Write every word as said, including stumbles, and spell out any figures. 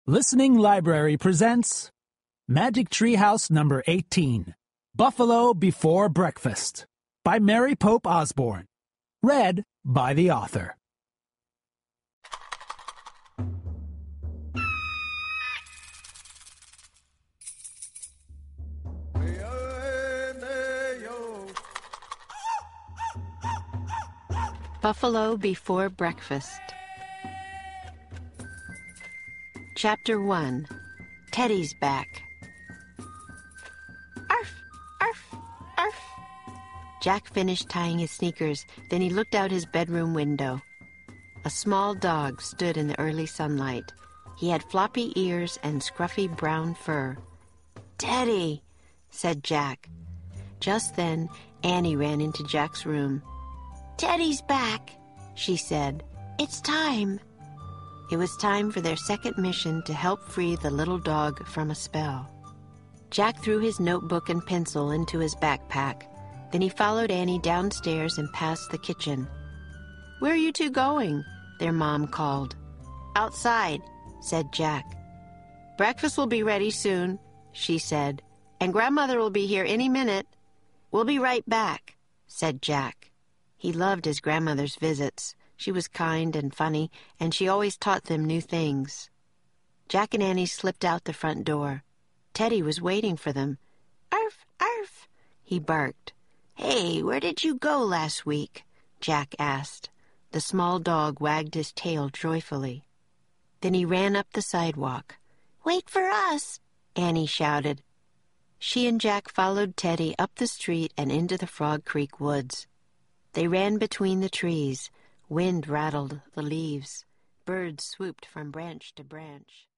Listening Library presents Magic Tree House number eighteen, Buffalo Before Breakfast, by Mary Pope Osborne. Read by the author. Buffalo Before Breakfast. Chapter one. Teddy's Back. Arf! Arf! Arf! Jack finished tying his sneakers, then he looked out his bedroom window. A small dog stood in the early sunlight. He had floppy ears and scruffy brown fur. "Teddy!" said Jack. Just then, Annie ran into Jack's room. "Teddy's back," she said. "It's time." It was time for their second mission to help free the little dog from a spell. Jack threw his notebook and pencil into his backpack. Then he followed Annie downstairs and past the kitchen. "Where are you two going?" their mom called. "Outside," said Jack. "Breakfast will be ready soon," she said, "and Grandmother will be here any minute." "We'll be right back," said Jack. He loved his grandmother's visits. She was kind and funny, and she always taught them new things. Jack and Annie slipped out the front door. Teddy was waiting for them. "Arf, arf," he barked. "Hey, where did you go last week?" Jack asked. The small dog wagged his tail joyfully. Then he ran up the sidewalk. "Wait for us," Annie shouted. She and Jack followed Teddy up the street and into the Frog Creek woods. They ran between the trees. Wind rattled the leaves. Birds swooped from branch to branch.